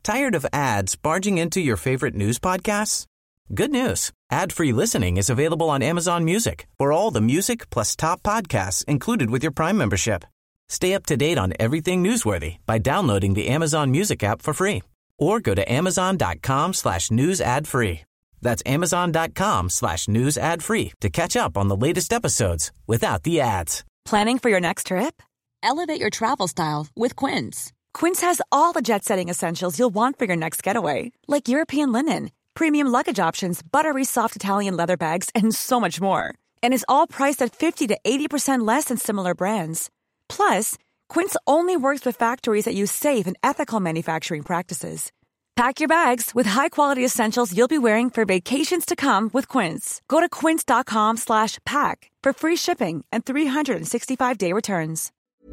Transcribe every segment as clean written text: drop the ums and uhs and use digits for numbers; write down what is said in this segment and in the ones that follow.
Tired of ads barging into your favorite news podcasts? Good news. Ad-free listening is available on Amazon Music for all the music plus top podcasts included with your Prime membership. Stay up to date on everything newsworthy by downloading the Amazon Music app for free or go to amazon.com/news ad free. That's amazon.com/news ad free to catch up on the latest episodes without the ads. Planning for your next trip? Elevate your travel style with Quince. Quince has all the jet-setting essentials you'll want for your next getaway, like European linen, premium luggage options, buttery soft Italian leather bags, and so much more. And is all priced at 50 to 80% less than similar brands. Plus, Quince only works with factories that use safe and ethical manufacturing practices. Pack your bags with high-quality essentials you'll be wearing for vacations to come with Quince. Go to quince.com/pack for free shipping and 365-day returns.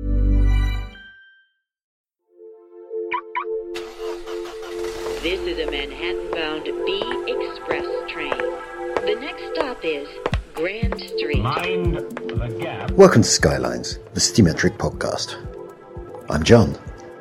This is a Manhattan-bound B Express train. The next stop is Grand Street. Mind the gap. Welcome to Skylines, the Citymetric podcast. I'm John.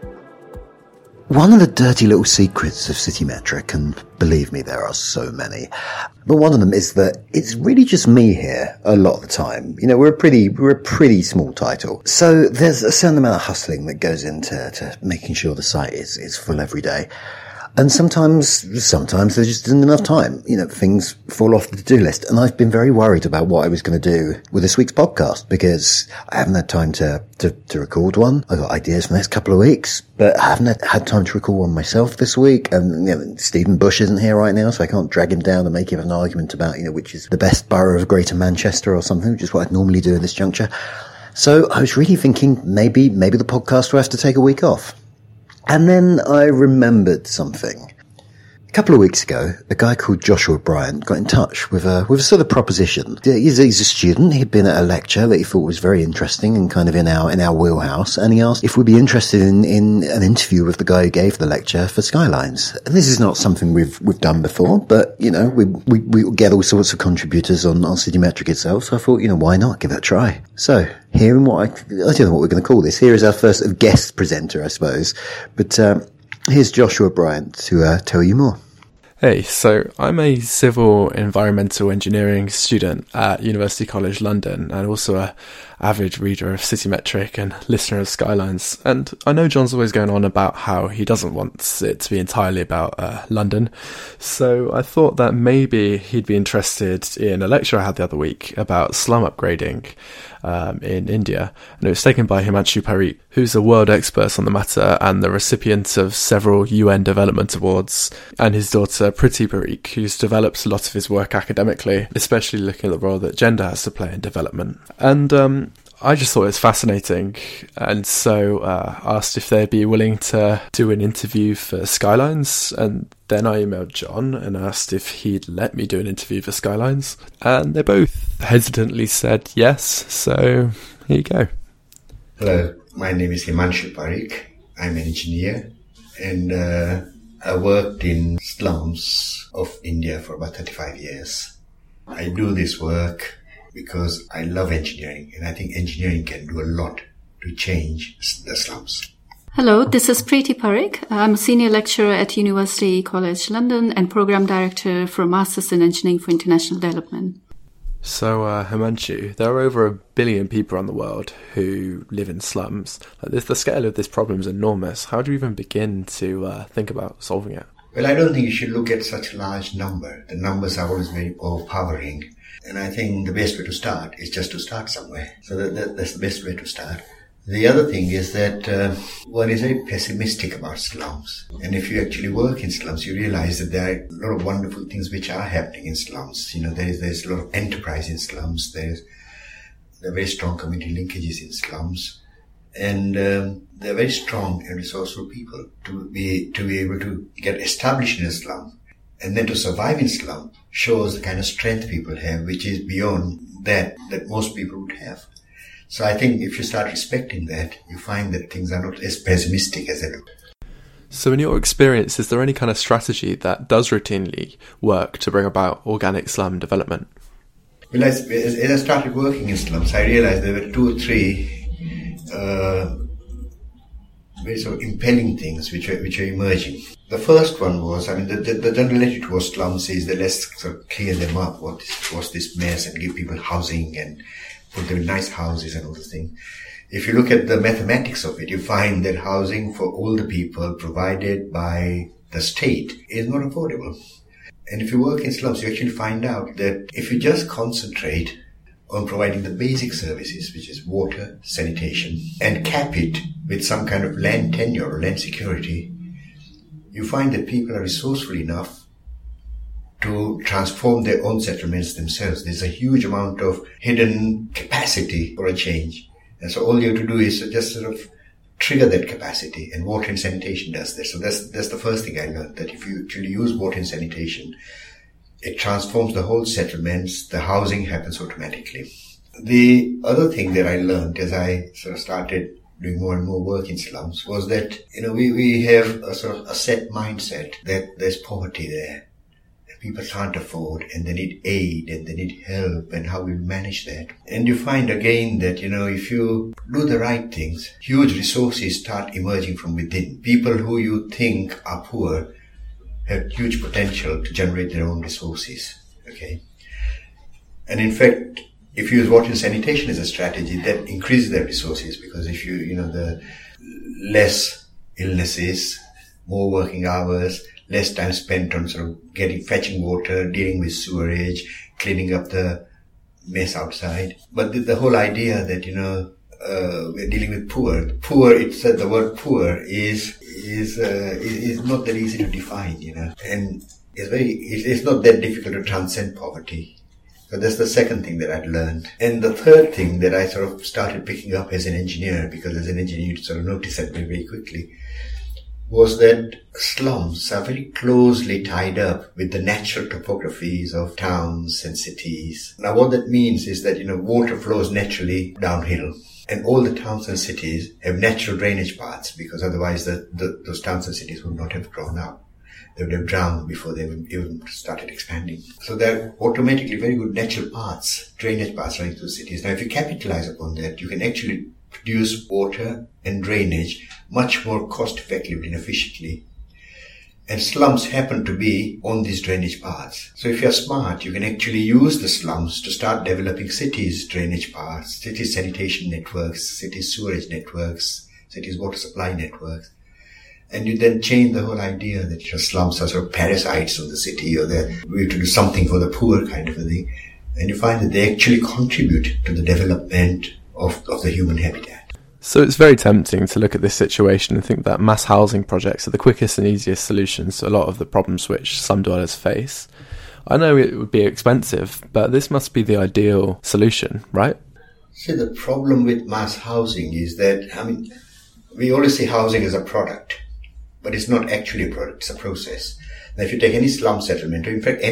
One of the dirty little secrets of Citymetric, and believe me, there are so many, but one of them is that it's really just me here a lot of the time. You know, we're a pretty small title. So there's a certain amount of hustling that goes into making sure the site is full every day. And sometimes there just isn't enough time. You know, things fall off the to-do list. And I've been very worried about what I was going to do with this week's podcast because I haven't had time to record one. I've got ideas for the next couple of weeks, but I haven't had time to record one myself this week. And, you know, Stephen Bush isn't here right now, so I can't drag him down and make him an argument about, you know, which is the best borough of Greater Manchester or something, which is what I'd normally do at this juncture. So I was really thinking maybe the podcast will have to take a week off. And then I remembered something. A couple of weeks ago, a guy called Joshua Bryant got in touch with a sort of proposition. He's a student. He'd been at a lecture that he thought was very interesting and kind of in our wheelhouse. And he asked if we'd be interested in an interview with the guy who gave the lecture for Skylines. And this is not something we've done before, but, you know, we get all sorts of contributors on Citymetric itself. So I thought, you know, why not give it a try? So hearing I don't know what we're going to call this. Here is our first guest presenter, I suppose. But, here's Joshua Bryant to tell you more. Hey, so I'm a civil environmental engineering student at University College London and also a avid reader of Citymetric and listener of Skylines. And I know John's always going on about how he doesn't want it to be entirely about London. So I thought that maybe he'd be interested in a lecture I had the other week about slum upgrading in India. And it was taken by Himanshu Parikh, who's a world expert on the matter and the recipient of several UN Development Awards, and his daughter Priti Parikh, who's developed a lot of his work academically, especially looking at the role that gender has to play in development. And I just thought it was fascinating, and so asked if they'd be willing to do an interview for Skylines, and then I emailed John and asked if he'd let me do an interview for Skylines, and they both hesitantly said yes, so here you go. Hello, my name is Himanshu Parikh. I'm an engineer, and I worked in slums of India for about 35 years. I do this work because I love engineering, and I think engineering can do a lot to change the slums. Hello, this is Priti Parikh. I'm a senior lecturer at University College London and program director for Masters in Engineering for International Development. So, Himanshu, there are over 1 billion people around the world who live in slums. The scale of this problem is enormous. How do you even begin to think about solving it? Well, I don't think you should look at such a large number. The numbers are always very overpowering. And I think the best way to start is just to start somewhere. So that's the best way to start. The other thing is that one is very pessimistic about slums. And if you actually work in slums, you realize that there are a lot of wonderful things which are happening in slums. You know, there's a lot of enterprise in slums. There are very strong community linkages in slums. And they're very strong and resourceful people to be able to get established in a slum. And then to survive in slum shows the kind of strength people have, which is beyond that most people would have. So I think if you start respecting that, you find that things are not as pessimistic as they look. So in your experience, is there any kind of strategy that does routinely work to bring about organic slum development? Well, as I started working in slums, I realized there were 2 or 3 very sort of impelling things which are emerging. The first one was, the general attitude towards slums is that let's sort of clear them up, what's this mess, and give people housing and put them in nice houses and all the things. If you look at the mathematics of it, you find that housing for all the people provided by the state is not affordable. And if you work in slums, you actually find out that if you just concentrate on providing the basic services, which is water, sanitation, and cap it with some kind of land tenure or land security, you find that people are resourceful enough to transform their own settlements themselves. There's a huge amount of hidden capacity for a change. And so all you have to do is just sort of trigger that capacity, and water and sanitation does this. So that's the first thing I learned, that if you actually use water and sanitation, it transforms the whole settlements, the housing happens automatically. The other thing that I learned as I sort of started doing more and more work in slums was that, we have a sort of a set mindset that there's poverty there. People can't afford, and they need aid, and they need help, and how we manage that. And you find again that, if you do the right things, huge resources start emerging from within. People who you think are poor have huge potential to generate their own resources. Okay. And in fact, if you use water and sanitation as a strategy, that increases their resources, because if the less illnesses, more working hours, less time spent on sort of fetching water, dealing with sewerage, cleaning up the mess outside. But the whole idea that, we're dealing with poor. Poor, the word poor is not that easy to define, and it's not that difficult to transcend poverty. So that's the second thing that I'd learned. And the third thing that I sort of started picking up as an engineer, because as an engineer you sort of notice that very, very quickly, was that slums are very closely tied up with the natural topographies of towns and cities. Now what that means is that, water flows naturally downhill. And all the towns and cities have natural drainage paths, because otherwise those towns and cities would not have grown up. They would have drowned before they even started expanding. So there are automatically very good natural paths, drainage paths running through cities. Now if you capitalize upon that, you can actually produce water and drainage much more cost effectively and efficiently. And slums happen to be on these drainage paths. So if you're smart, you can actually use the slums to start developing cities' drainage paths, cities' sanitation networks, cities' sewerage networks, cities' water supply networks. And you then change the whole idea that your slums are sort of parasites on the city, or that we have to do something for the poor kind of a thing. And you find that they actually contribute to the development of the human habitat. So it's very tempting to look at this situation and think that mass housing projects are the quickest and easiest solutions to a lot of the problems which slum dwellers face. I know it would be expensive, but this must be the ideal solution, right? See, the problem with mass housing is that, we always see housing as a product, but it's not actually a product, it's a process. Now, if you take any slum settlement, or in fact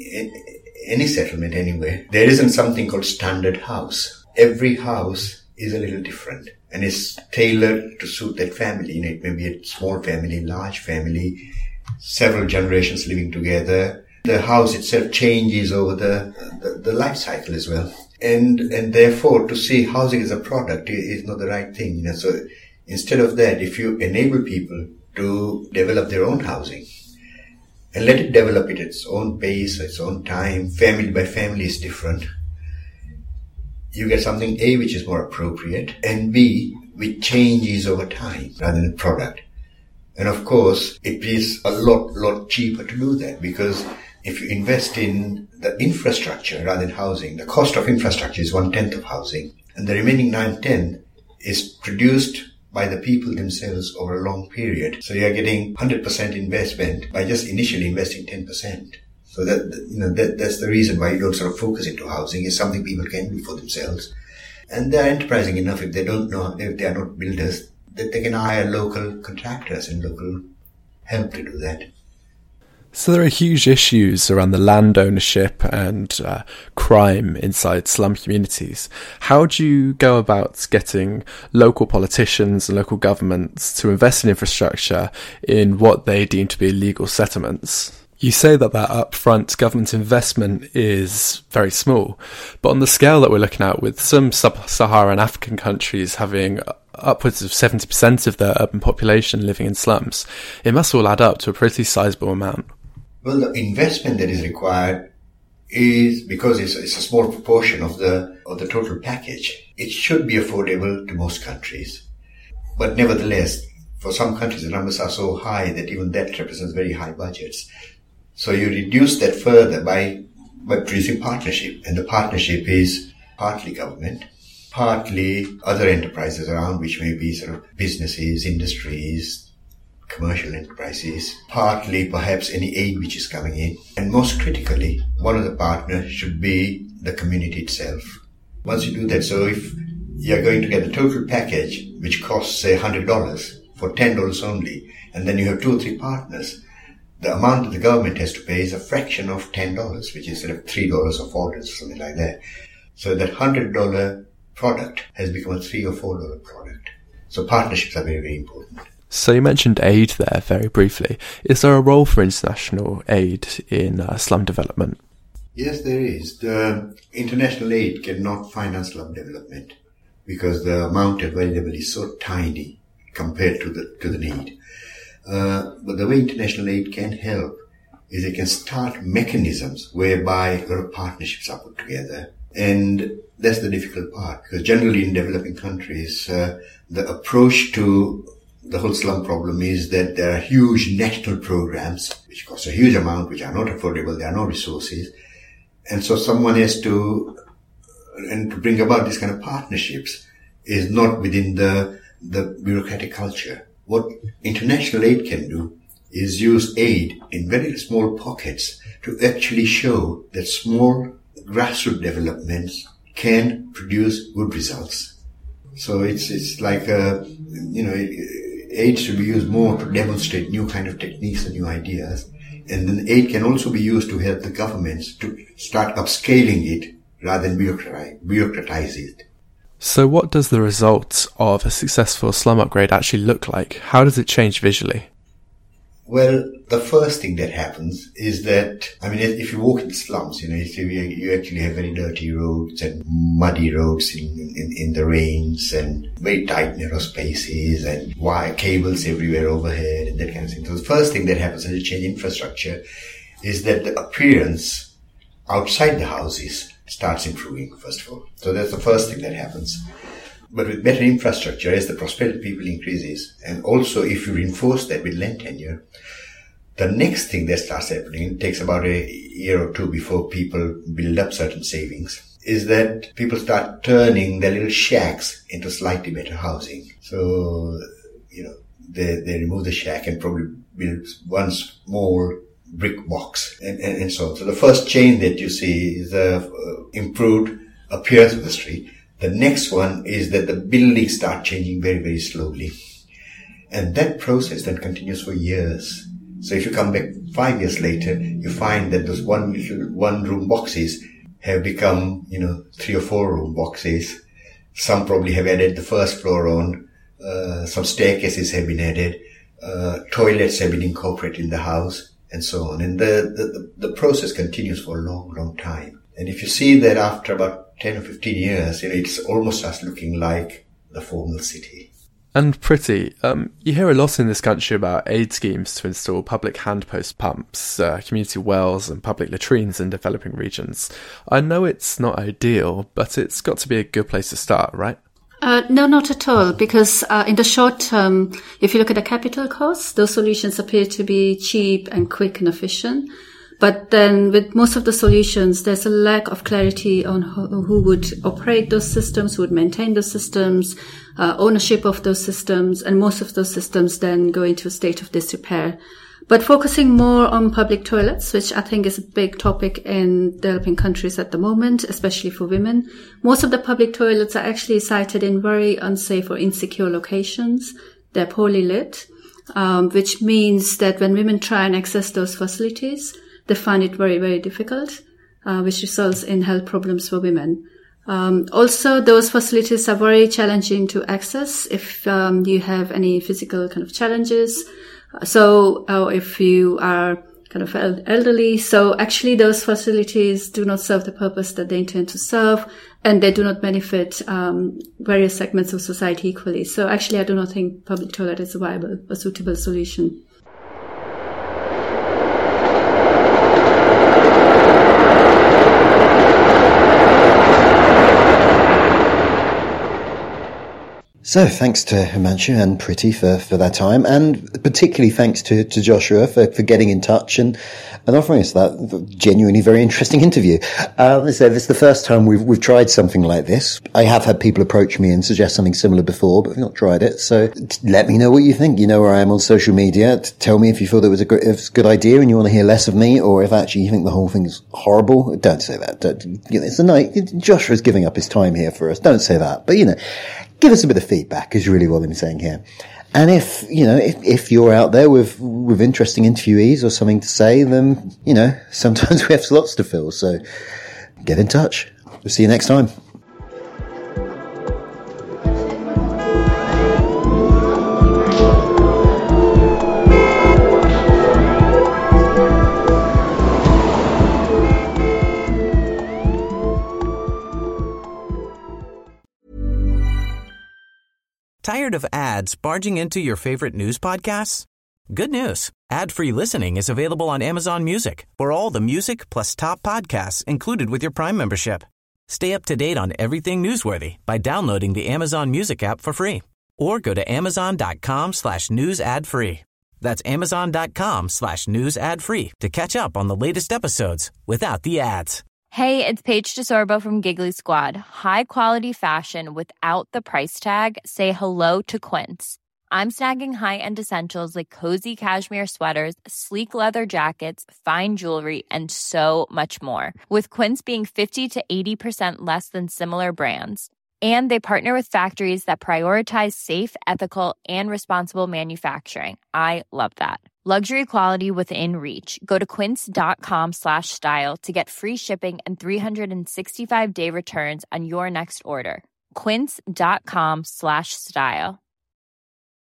any settlement anywhere, there isn't something called standard house. Every house is a little different, and it's tailored to suit that family. It may be a small family, large family, several generations living together. The house itself changes over the life cycle as well. And therefore, to see housing as a product is not the right thing. So instead of that, if you enable people to develop their own housing and let it develop at its own pace, its own time, family by family is different, you get something A, which is more appropriate, and B, which changes over time rather than a product. And of course, it is a lot cheaper to do that, because if you invest in the infrastructure rather than housing, the cost of infrastructure is 1/10 of housing, and the remaining 9/10 is produced by the people themselves over a long period. So you're getting 100% investment by just initially investing 10%. So that's the reason why you don't sort of focus into housing. It's something people can do for themselves. And they're enterprising enough, if they don't know, if they are not builders, that they can hire local contractors and local help to do that. So there are huge issues around the land ownership and crime inside slum communities. How do you go about getting local politicians and local governments to invest in infrastructure in what they deem to be illegal settlements? You say that upfront government investment is very small, but on the scale that we're looking at, with some sub-Saharan African countries having upwards of 70% of the urban population living in slums. It must all add up to a pretty sizable amount. Well, the investment that is required is, because it's a small proportion of the total package, it should be affordable to most countries. But nevertheless, for some countries, the numbers are so high that even that represents very high budgets. So you reduce that further by producing partnership. And the partnership is partly government, partly other enterprises around, which may be sort of businesses, industries, commercial enterprises, partly perhaps any aid which is coming in. And most critically, one of the partners should be the community itself. Once you do that, so if you're going to get a total package which costs, say, $100 for $10 only, and then you have 2 or 3 partners, the amount that the government has to pay is a fraction of $10, which is sort of $3 or $4, something like that. So that $100 product has become a $3 or $4 product. So partnerships are very, very important. So you mentioned aid there very briefly. Is there a role for international aid in slum development? Yes, there is. The international aid cannot finance slum development because the amount available is so tiny compared to the need. But the way international aid can help is it can start mechanisms whereby a lot of partnerships are put together. And that's the difficult part, because generally in developing countries, the approach to the whole slum problem is that there are huge national programs which cost a huge amount, which are not affordable, there are no resources. And so someone has to bring about these kind of partnerships is not within the bureaucratic culture. What international aid can do is use aid in very small pockets to actually show that small grassroots developments can produce good results. So it's like aid should be used more to demonstrate new kind of techniques and new ideas. And then aid can also be used to help the governments to start upscaling it rather than bureaucratize it. So what does the result of a successful slum upgrade actually look like? How does it change visually? Well, the first thing that happens is that, if you walk in the slums, you actually have very dirty roads and muddy roads in the rains and very tight narrow spaces and wire cables everywhere overhead and that kind of thing. So the first thing that happens as you change infrastructure is that the appearance outside the houses starts improving, first of all. So that's the first thing that happens. But with better infrastructure, as the prosperity of people increases, and also if you reinforce that with land tenure, the next thing that starts happening, it takes about a year or two before people build up certain savings, is that people start turning their little shacks into slightly better housing. So, they remove the shack and probably build one small brick box and so on. So the first change that you see is the improved appearance of the street. The next one is that the buildings start changing very, very slowly. And that process then continues for years. So if you come back 5 years later, you find that those one room boxes have become, 3 or 4 room boxes. Some probably have added the first floor on. Some staircases have been added. Toilets have been incorporated in the house and so on. And the process continues for a long, long time. And if you see that after about 10 or 15 years, it's almost starts looking like the formal city. And Priti, you hear a lot in this country about aid schemes to install public handpost pumps, community wells and public latrines in developing regions. I know it's not ideal, but it's got to be a good place to start, right? No, not at all, because in the short term, if you look at the capital costs, those solutions appear to be cheap and quick and efficient. But then with most of the solutions, there's a lack of clarity on who would operate those systems, who would maintain those systems, ownership of those systems, and most of those systems then go into a state of disrepair. But focusing more on public toilets, which I think is a big topic in developing countries at the moment, especially for women. Most of the public toilets are actually sited in very unsafe or insecure locations. They're poorly lit, which means that when women try and access those facilities, they find it very, very difficult, which results in health problems for women. Also, those facilities are very challenging to access if you have any physical kind of challenges. So if you are kind of elderly. So actually those facilities do not serve the purpose that they intend to serve, and they do not benefit various segments of society equally. So actually I do not think public toilet is a viable or suitable solution. So thanks to Himanshu and Priti for their time, and particularly thanks to Joshua for getting in touch and offering us that genuinely very interesting interview. As I said, this is the first time we've tried something like this. I have had people approach me and suggest something similar before, but we've not tried it. So let me know what you think. You know where I am on social media. Tell me if you thought it was a good idea and you want to hear less of me, or if actually you think the whole thing is horrible. Don't say that. It's a night. Joshua's giving up his time here for us. Don't say that. But give us a bit of feedback is really what I'm saying here. And if you're out there with interesting interviewees or something to say, then, sometimes we have slots to fill. So get in touch. We'll see you next time. Tired of ads barging into your favorite news podcasts? Good news. Ad-free listening is available on Amazon Music for all the music plus top podcasts included with your Prime membership. Stay up to date on everything newsworthy by downloading the Amazon Music app for free, or go to amazon.com/news ad free. That's amazon.com/news ad free to catch up on the latest episodes without the ads. Hey, it's Paige DeSorbo from Giggly Squad. High quality fashion without the price tag. Say hello to Quince. I'm snagging high-end essentials like cozy cashmere sweaters, sleek leather jackets, fine jewelry, and so much more. With Quince being 50 to 80% less than similar brands. And they partner with factories that prioritize safe, ethical, and responsible manufacturing. I love that. Luxury quality within reach. Go to quince.com/style to get free shipping and 365-day returns on your next order. Quince.com/style.